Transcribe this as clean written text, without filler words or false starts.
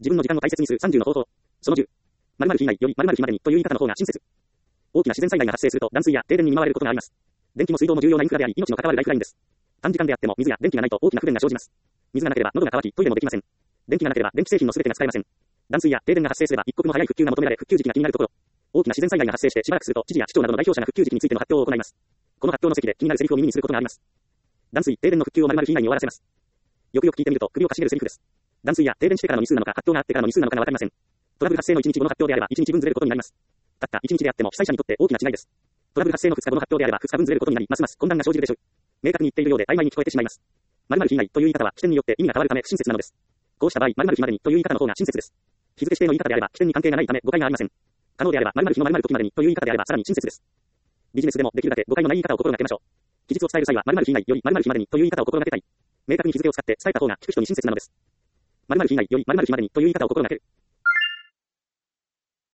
自分の時間を大切にする30の方法。その10。〇〇日以内より〇〇日までにという言い方の方が親切。大きな自然災害が発生すると断水や停電に見舞われることがあります。電気も水道も重要なインフラであり、命の関わるライフラインです。短時間であっても水や電気がないと大きな不便が生じます。水がなければ喉が渇き、トイレもできません。電気がなければ電気製品の全てが使えません。断水や停電が発生すれば一刻も早い復旧が求められ、復旧時期が気になるところ。大きな自然災害が発生してしばらくすると知事や市長などの代表者が復旧時期についての発表を行います。この発表の席で気になるセリフを耳にすることがあります。断水、停電の復旧を〇〇日以内に終わらせます。よくよく聞いてみると首をかしげるセリフです。断水や停電してからの日数なのか発表があってからの日数なのかがわかりません。トラブル発生の1日後の発表であれば1日分ずれることになります。たった1日であっても被災者にとって大きな違いです。トラブル発生の2日後の発表であれば2日分ずれることになり、ますます混乱が生じるでしょう。明確に言っているようで曖昧に聞こえてしまいます。〇〇日以内という言い方は起点によって意味が変わるため不親切なのです。こうした場合、〇〇日までにという言い方の方が親切です。日付指定の言い方であれば起点に関係がないため誤解がありません。可能であれば〇〇日の〇〇時までにという言い方であればさらに親切です。ビジネスでもできるだけ誤解のない言い方を心がけましょう。期日を伝える際は〇〇日以内より〇〇日までにという言い方を心がけたい。明確に日付を使って伝えた方が聞く人に親切なのです。〇〇日以内より〇〇日までにという言い方を心がける。